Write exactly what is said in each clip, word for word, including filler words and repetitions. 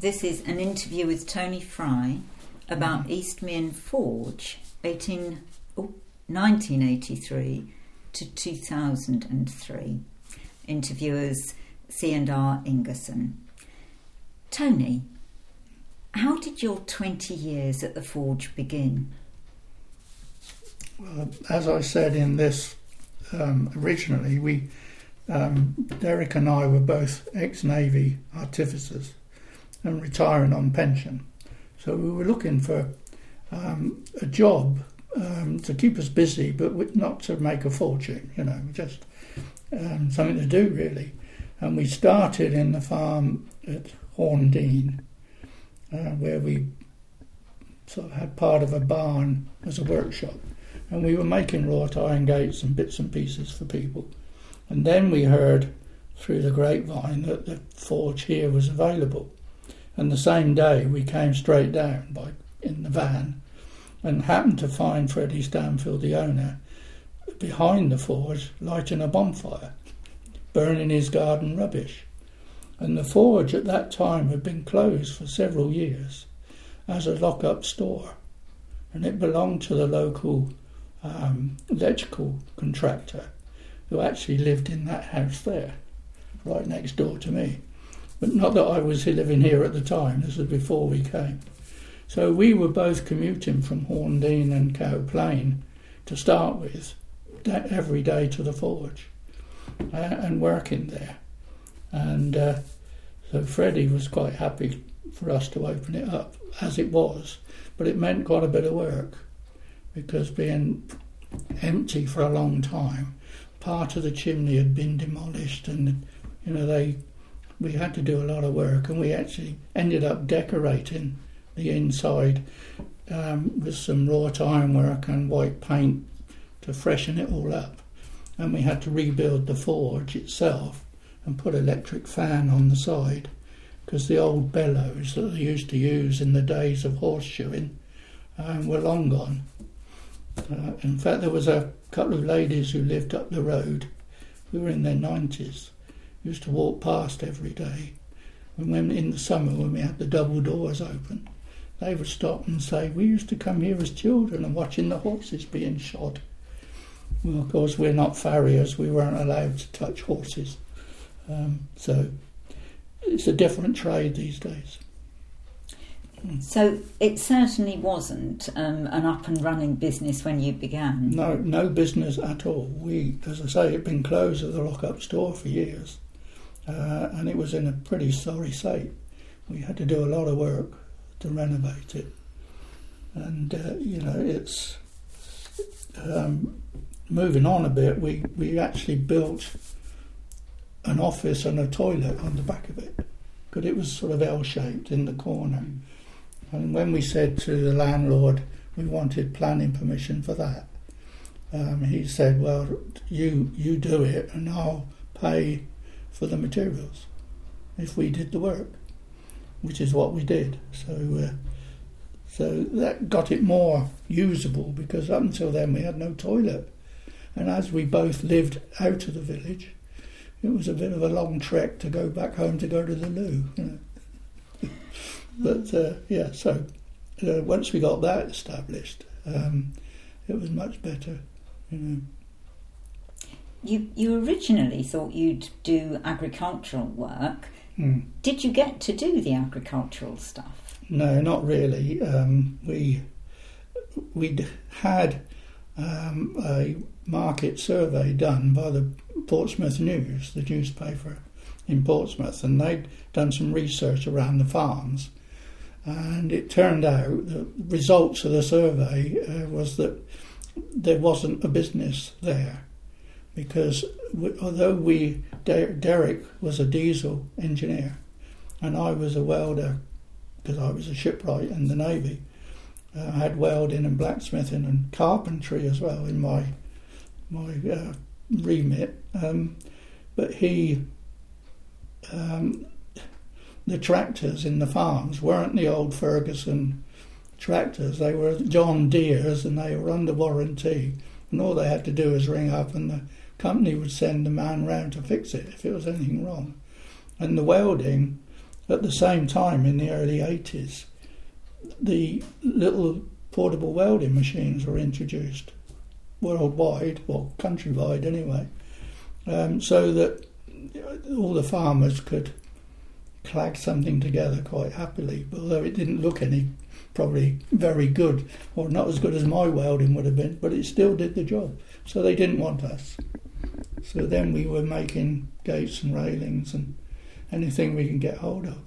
This is an interview with Tony Fry about Eastmeon Forge, eighteen, oh, nineteen eighty-three to two thousand three. Interviewers C and R Ingerson. Tony, how did your twenty years at the Forge begin? Well, as I said in this, um, originally, we, um, Derek and I were both ex-Navy artificers and retiring on pension. So we were looking for um, a job um, to keep us busy, but not to make a fortune, you know, just um, something to do, really. And we started in the farm at Horndean, uh, where we sort of had part of a barn as a workshop. And we were making wrought iron gates and bits and pieces for people. And then we heard through the grapevine that the forge here was available. And the same day we came straight down by in the van and happened to find Freddie Stanfield, the owner, behind the forge lighting a bonfire, burning his garden rubbish. And the forge at that time had been closed for several years as a lock-up store. And it belonged to the local um, electrical contractor who actually lived in that house there, right next door to me. But not that I was living here at the time, this was before we came. So we were both commuting from Horndean and Cow Plain to start with, every day to the forge, uh, and working there. And uh, so Freddie was quite happy for us to open it up, as it was, but it meant quite a bit of work, because being empty for a long time, part of the chimney had been demolished, and you know they we had to do a lot of work, and we actually ended up decorating the inside um, with some wrought ironwork and white paint to freshen it all up. And we had to rebuild the forge itself and put an electric fan on the side, because the old bellows that they used to use in the days of horseshoeing um, were long gone. Uh, in fact, there was a couple of ladies who lived up the road who were in their nineties, used to walk past every day. And when in the summer, when we had the double doors open, they would stop and say, we used to come here as children and watching the horses being shod. Well, of course, we're not farriers, we weren't allowed to touch horses. Um, so it's a different trade these days. So it certainly wasn't um, an up-and-running business when you began? No, no business at all. We, as I say, it had been closed as a lock-up store for years, uh, and it was in a pretty sorry state. We had to do a lot of work to renovate it. And, uh, you know, it's... Um, moving on a bit, we, we actually built an office and a toilet on the back of it, because it was sort of L-shaped in the corner. And when we said to the landlord we wanted planning permission for that, um, he said, well, you you do it and I'll pay for the materials if we did the work, which is what we did. So uh, so that got it more usable, because up until then we had no toilet. And as we both lived out of the village, it was a bit of a long trek to go back home to go to the loo, you know. But uh, yeah, so uh, once we got that established, um, it was much better, you know. You you originally thought you'd do agricultural work. Mm. Did you get to do the agricultural stuff? No, not really. Um, we we'd had um, a market survey done by the Portsmouth News, the newspaper in Portsmouth, and they'd done some research around the farms. And it turned out the results of the survey uh, was that there wasn't a business there, because we, although we, Der- Derek was a diesel engineer and I was a welder, because I was a shipwright in the Navy. uh, I had welding and blacksmithing and carpentry as well in my my uh, remit, um, but he um, the tractors in the farms weren't the old Ferguson tractors. They were John Deere's, and they were under warranty, and all they had to do was ring up and the company would send a man round to fix it if it was anything wrong. And the welding, at the same time, in the early eighties, the little portable welding machines were introduced worldwide, well, countrywide anyway, um, so that all the farmers could clag something together quite happily, although it didn't look any probably very good, or not as good as my welding would have been, but it still did the job. So they didn't want us. So then we were making gates and railings and anything we can get hold of.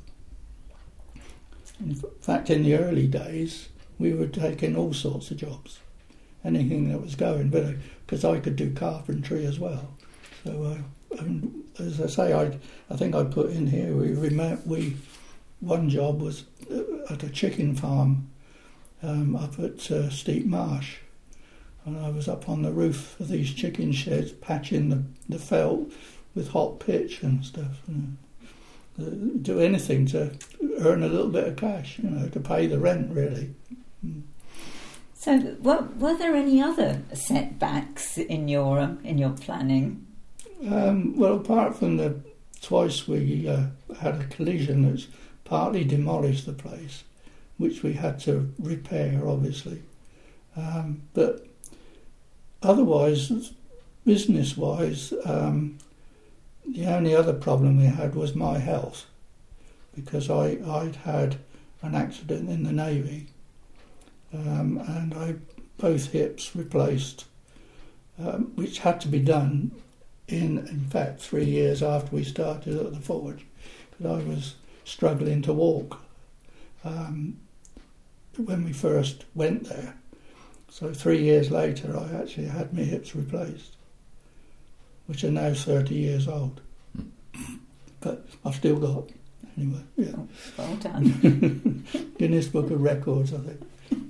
In fact, in the early days, we were taking all sorts of jobs, anything that was going, but because I could do carpentry as well. So, uh, um, as I say, I I think I put in here, we, we one job was at a chicken farm um, up at uh, Steep Marsh, and I was up on the roof of these chicken sheds patching the, the felt with hot pitch and stuff, and uh, do anything to earn a little bit of cash, you know, to pay the rent, really. So, were, were there any other setbacks in your um, in your planning? Um, well, apart from the twice we uh, had a collision that's partly demolished the place, which we had to repair, obviously. Um, but otherwise, business-wise, um, the only other problem we had was my health, because I, I'd had an accident in the Navy, um, and I both hips replaced, um, which had to be done in, in fact, three years after we started at the forge, because I was struggling to walk um, when we first went there. So three years later, I actually had my hips replaced, which are now thirty years old. But I've still got, anyway. Yeah. Oh, well done. Guinness Book of Records, I think.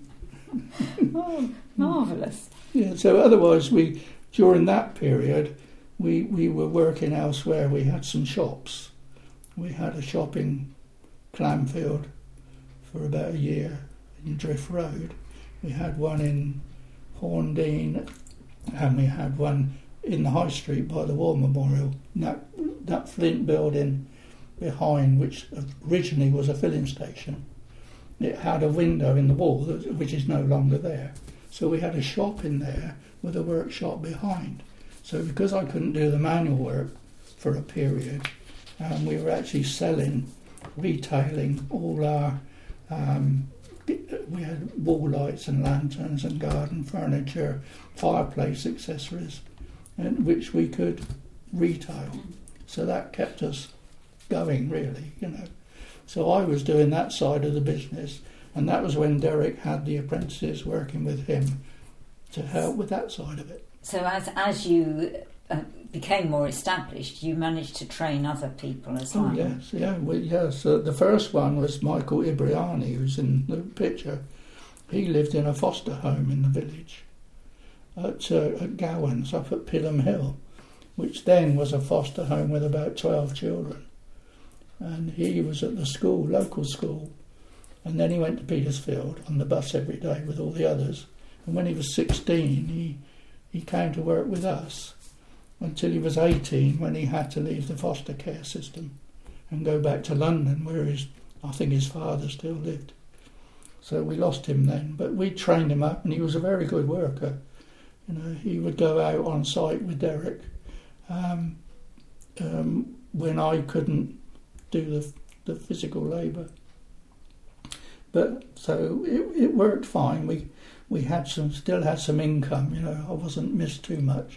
Oh, marvellous. Yeah. So otherwise, we during that period, we we were working elsewhere. We had some shops. We had a shop in Clanfield for about a year in Drift Road. We had one in Horndean, and we had one in the High Street by the War Memorial. That, that Flint building behind, which originally was a filling station, it had a window in the wall, which is no longer there. So we had a shop in there with a workshop behind. So because I couldn't do the manual work for a period, um, we were actually selling, retailing all our, um, we had wall lights and lanterns and garden furniture, fireplace accessories, and which we could retail. So that kept us going, really, you know. So I was doing that side of the business, and that was when Derek had the apprentices working with him to help with that side of it. So as as you uh, became more established, you managed to train other people as well? Oh, yes, yeah. Well, yes. So the first one was Michael Ibriani, who's in the picture. He lived in a foster home in the village at, uh, at Gowans, up at Pilham Hill, which then was a foster home with about twelve children. And he was at the school, local school, and then he went to Petersfield on the bus every day with all the others. And when he was sixteen, he, he came to work with us until he was eighteen, when he had to leave the foster care system and go back to London, where his, I think his father still lived. So we lost him then, but we trained him up, and he was a very good worker. You know, he would go out on site with Derek um, um, when I couldn't do the, the physical labour. But so it, it worked fine. We we had some, still had some income. You know, I wasn't missed too much.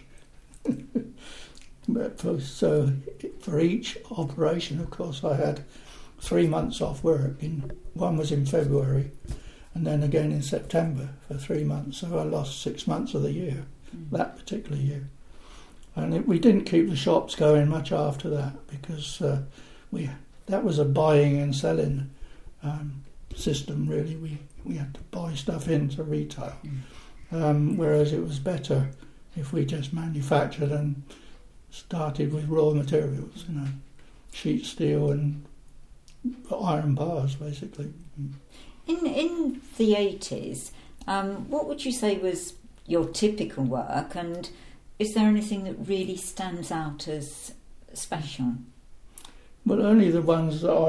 But for, so for each operation, of course, I had three months off work. In one was in February, and then again in September for three months. So I lost six months of the year, mm. that particular year. And it, we didn't keep the shops going much after that, because uh, we that was a buying and selling um, system. Really, we we had to buy stuff into retail, mm. um, whereas it was better if we just manufactured and started with raw materials, you know, sheet steel and iron bars, basically. In in the eighties, um, what would you say was your typical work, and is there anything that really stands out as special? Well, only the ones that I've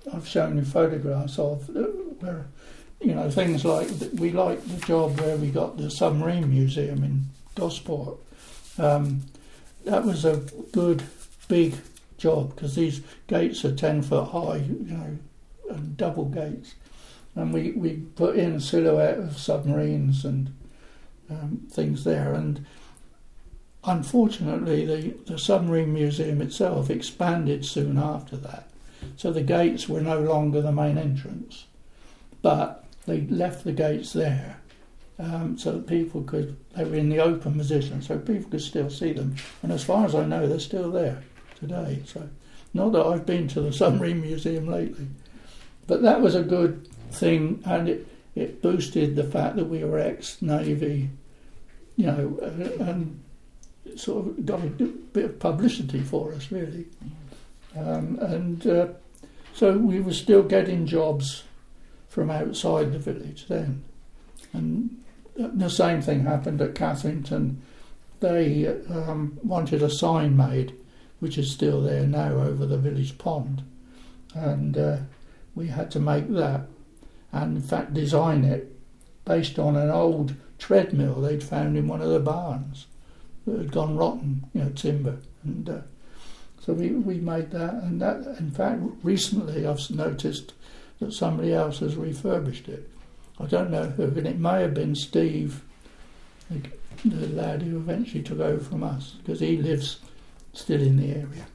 I've shown you photographs of uh, where, you know, things like, we like the job where we got the submarine museum in Gosport. Um, that was a good, big job because these gates are ten foot high, you know, and double gates. And we, we put in a silhouette of submarines and um, things there. And unfortunately, the, the submarine museum itself expanded soon after that. So the gates were no longer the main entrance. But they left the gates there um, so that people could, they were in the open position, so people could still see them. And as far as I know, they're still there today. So not that I've been to the submarine museum lately. But that was a good thing, and it, it boosted the fact that we were ex-Navy, you know, uh, and it sort of got a bit of publicity for us, really. Um, and uh, so we were still getting jobs from outside the village then. And the same thing happened at Catherington. They um, wanted a sign made, which is still there now over the village pond. And uh, we had to make that, and in fact design it based on an old treadmill they'd found in one of the barns that had gone rotten, you know, timber. And uh, so we, we made that, and that, in fact, recently I've noticed that somebody else has refurbished it. I don't know who, and it may have been Steve, the, the lad who eventually took over from us, because he lives still in the area.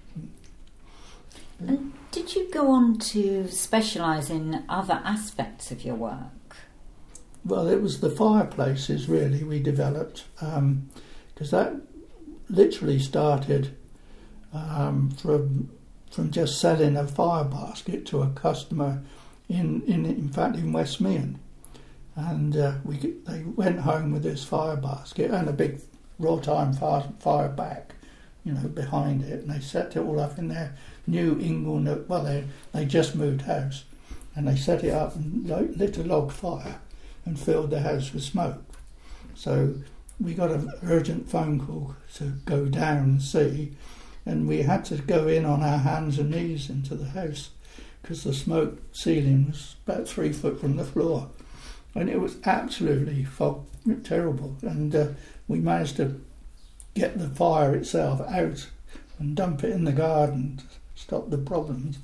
And did you go on to specialise in other aspects of your work? Well, it was the fireplaces, really, we developed, because um, that literally started um, from from just selling a fire basket to a customer in, in, in fact, in West Meon. And uh, we they went home with this fire basket and a big wrought iron fire, fire back, you know, behind it, and they set it all up in their new Inglenook. Well, they they just moved house, and they set it up and lit a log fire and filled the house with smoke. So we got an urgent phone call to go down and see, and we had to go in on our hands and knees into the house because the smoke ceiling was about three foot from the floor, and it was absolutely fog, terrible. And uh, we managed to get the fire itself out and dump it in the garden to stop the problems.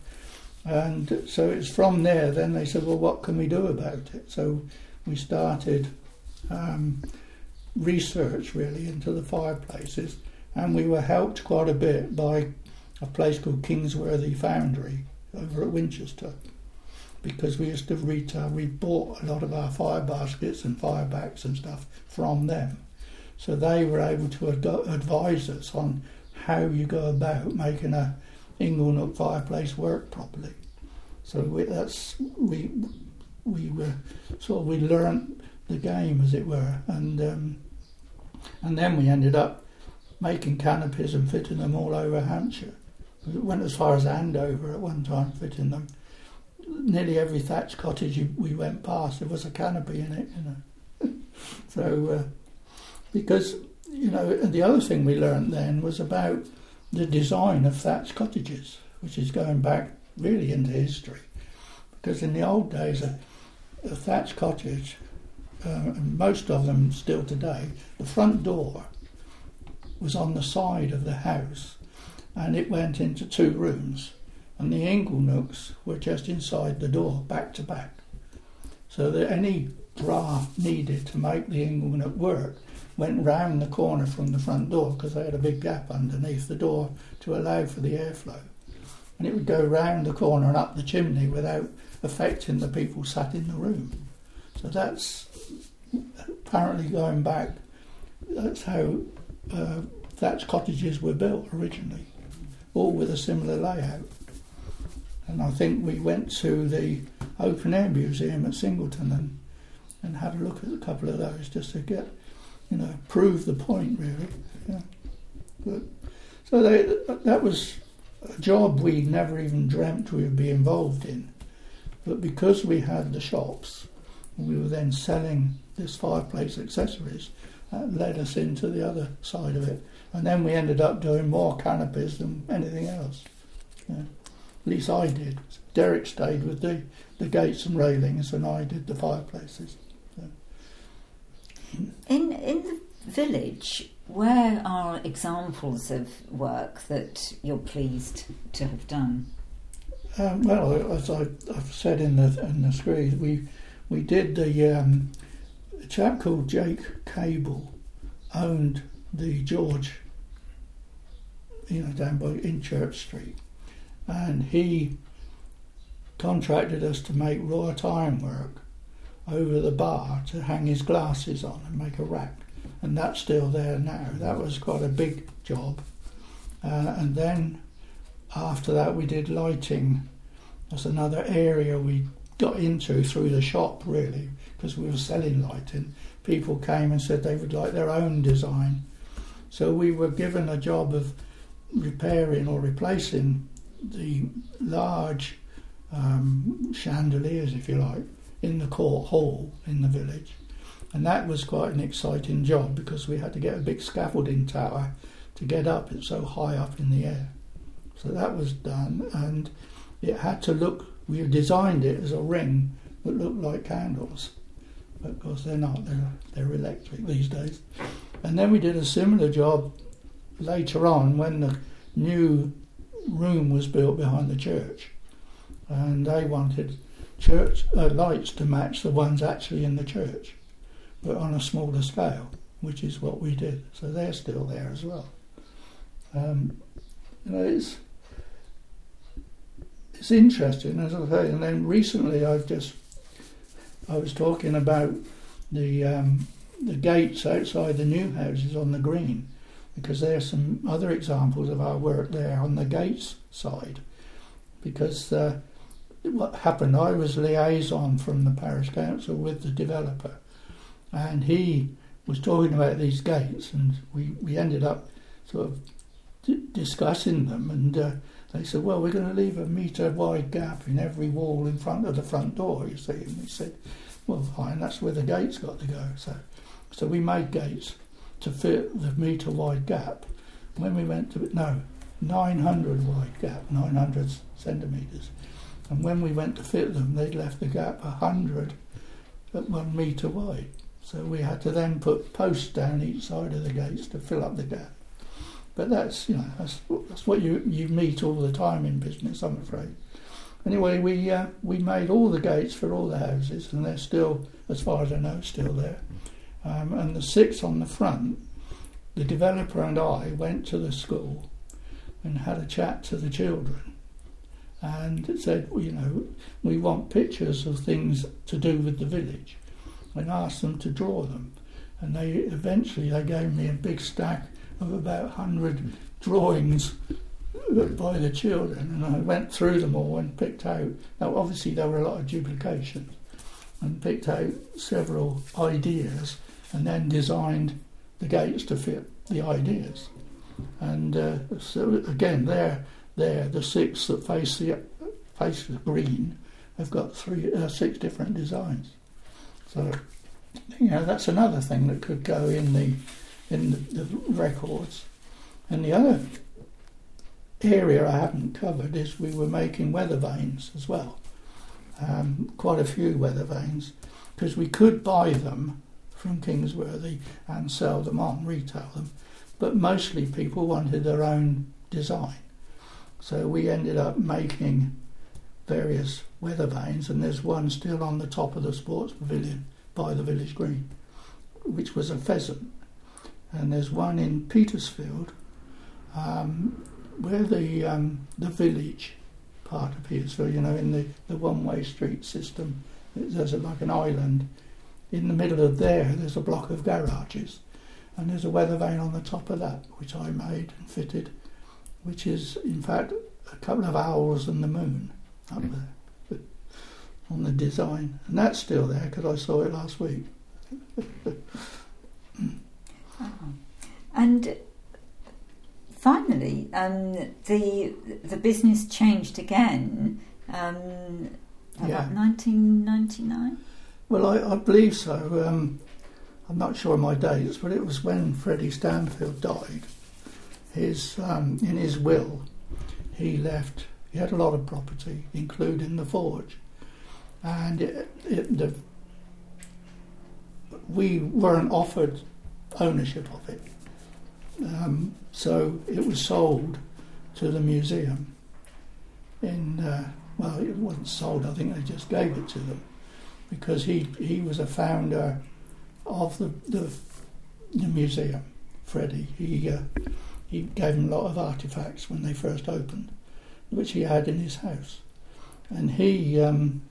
And so it's from there, then they said, well, what can we do about it? So we started um, research, really, into the fireplaces, and we were helped quite a bit by a place called Kingsworthy Foundry over at Winchester, because we used to retail, we bought a lot of our fire baskets and fire backs and stuff from them. So they were able to ad- advise us on how you go about making a Inglenook fireplace work properly. So we, that's we we were sort of we learnt the game, as it were, and um, and then we ended up making canopies and fitting them all over Hampshire. We went as far as Andover at one time, fitting them. Nearly every thatched cottage we went past, there was a canopy in it, you know. So. Uh, Because, you know, the other thing we learned then was about the design of thatched cottages, which is going back really into history. Because in the old days, a, a thatched cottage, uh, and most of them still today, the front door was on the side of the house, and it went into two rooms, and the Inglenooks were just inside the door, back to back. So that any draft needed to make the Inglenook work went round the corner from the front door, because they had a big gap underneath the door to allow for the airflow. And it would go round the corner and up the chimney without affecting the people sat in the room. So that's apparently going back, that's how uh, thatched cottages were built originally, all with a similar layout. And I think we went to the Open Air Museum at Singleton and, and had a look at a couple of those just to get, you know, prove the point, really. Yeah. But, so they, that was a job we never even dreamt we would be involved in. But because we had the shops, we were then selling this fireplace accessories, that led us into the other side of it. And then we ended up doing more canopies than anything else. Yeah. At least I did. Derek stayed with the, the gates and railings, and I did the fireplaces. So. In in the village, where are examples of work that you're pleased to have done? Um, well, as I, I've said in the in the screed, we we did the um, a chap called Jake Cable owned the George, you know, down by in Church Street, and he contracted us to make wrought ironwork over the bar to hang his glasses on and make a rack, and that's still there now. That was quite a big job, uh, and then after that we did lighting. That's another area we got into through the shop, really, because we were selling lighting. People came and said they would like their own design, so we were given a job of repairing or replacing the large um, chandeliers, if you like, in the court hall in the village, and that was quite an exciting job because we had to get a big scaffolding tower to get up. It's so high up in the air. So that was done, and it had to look, we designed it as a ring that looked like candles, but of course they're not, they're, they're electric these days. And then we did a similar job later on when the new room was built behind the church, and they wanted church uh, lights to match the ones actually in the church, but on a smaller scale, which is what we did. So they're still there as well. Um, you know, it's it's interesting, as I say. And then recently, I've just I was talking about the um, the gates outside the new houses on the green, because there are some other examples of our work there on the gates side. Because uh, what happened, I was liaison from the parish council with the developer, and he was talking about these gates, and we, we ended up sort of d- discussing them, and uh, they said, well, we're going to leave a metre wide gap in every wall in front of the front door, you see. And we said, well, fine, that's where the gate's got to go. So so we made gates to fit the metre wide gap. When we went to, no, nine hundred wide gap, nine hundred centimetres. And when we went to fit them, they'd left the gap one hundred at one metre wide. So we had to then put posts down each side of the gates to fill up the gap. But that's, you know, that's, that's what you, you meet all the time in business, I'm afraid. Anyway, we uh, we made all the gates for all the houses, and they're still, as far as I know, still there. Um, and the six on the front, the developer and I went to the school and had a chat to the children, and it said, well, you know, we want pictures of things to do with the village, and asked them to draw them. And they eventually they gave me a big stack of about one hundred drawings by the children, and I went through them all and picked out, now obviously there were a lot of duplications, and picked out several ideas and then designed the gates to fit the ideas. And uh, so again, there, there, the six that face the face the green have got three, uh, six different designs. So, you know, that's another thing that could go in the in the, the records. And the other area I haven't covered is we were making weather vanes as well. Um, quite a few weather vanes, because we could buy them from Kingsworthy and sell them on, retail them, but mostly people wanted their own design. So we ended up making various weather vanes, and there's one still on the top of the sports pavilion by the village green, which was a pheasant. And there's one in Petersfield, um, where the um, the village part of Petersfield, you know, in the, the one-way street system, there's a, like an island. In the middle of there, there's a block of garages, and there's a weather vane on the top of that, which I made and fitted, which is, in fact, a couple of owls and the moon up there on the design. And that's still there because I saw it last week. Oh. And finally, um, the the business changed again um, about yeah. nineteen ninety-nine? Well, I, I believe so. Um, I'm not sure of my dates, but it was when Freddie Stanfield died. His um, in his will, he left He had a lot of property, including the forge, and it, it, the, we weren't offered ownership of it, um, so it was sold to the museum. In uh, well, it wasn't sold. I think they just gave it to them because he he was a founder of the the, the museum. Freddie, he uh, he gave them a lot of artifacts when they first opened, which he had in his house, and he um,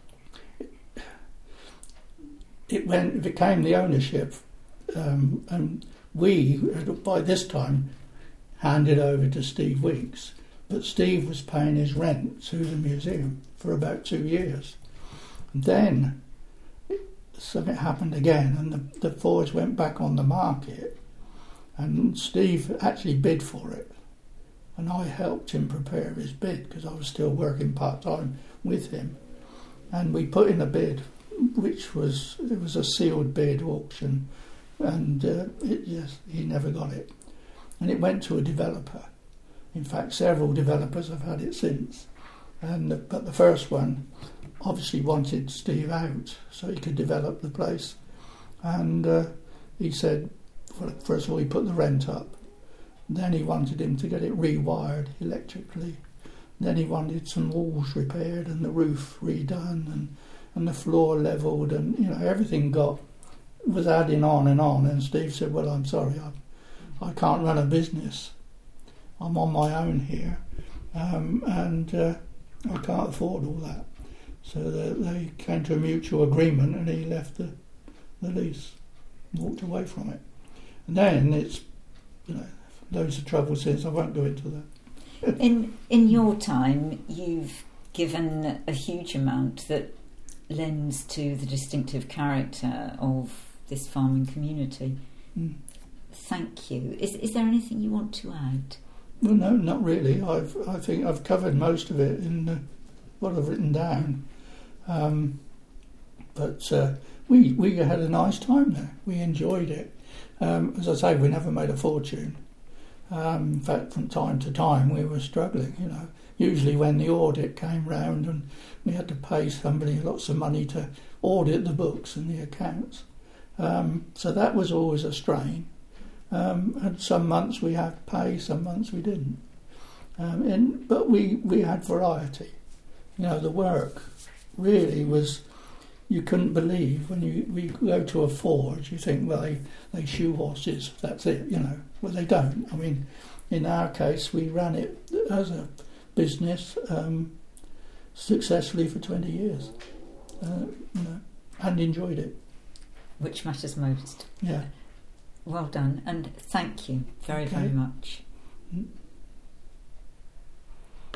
it went it became the ownership, um, and we by this time handed over to Steve Weeks, but Steve was paying his rent to the museum for about two years, and then something happened again, and the, the forge went back on the market, and Steve actually bid for it. And I helped him prepare his bid because I was still working part-time with him. And we put in a bid, which was, it was a sealed bid auction, and uh, it, yes, he never got it. And it went to a developer. In fact, several developers have had it since. And the, But the first one obviously wanted Steve out so he could develop the place. And uh, he said, well, first of all, he put the rent up. Then he wanted him to get it rewired electrically. Then he wanted some walls repaired and the roof redone and, and the floor levelled, and you know everything got was adding on and on. And Steve said, "Well, I'm sorry, I, I can't run a business. I'm on my own here, um, and uh, I can't afford all that." So the, they came to a mutual agreement, and he left the the lease, walked away from it. And then it's you know. Loads of trouble since. I won't go into that. in in your time, you've given a huge amount that lends to the distinctive character of this farming community. Mm. Thank you. Is is there anything you want to add? Well, no, not really. I've I think I've covered most of it in uh, what I've written down. Um, but uh, we we had a nice time there. We enjoyed it. Um, as I say, we never made a fortune. Um, in fact, from time to time we were struggling, you know. Usually when the audit came round and we had to pay somebody lots of money to audit the books and the accounts. Um, so that was always a strain. Um, and some months we had pay, some months we didn't. Um, and, but we, we had variety. You know, the work really was, you couldn't believe when you we go to a forge, you think, well, they, they shoe horses, that's it, you know. Well, they don't. I mean, in our case, we ran it as a business um, successfully for twenty years, uh, you know, and enjoyed it. Which matters most. Yeah. Well done, and thank you very, Okay. very much. Mm.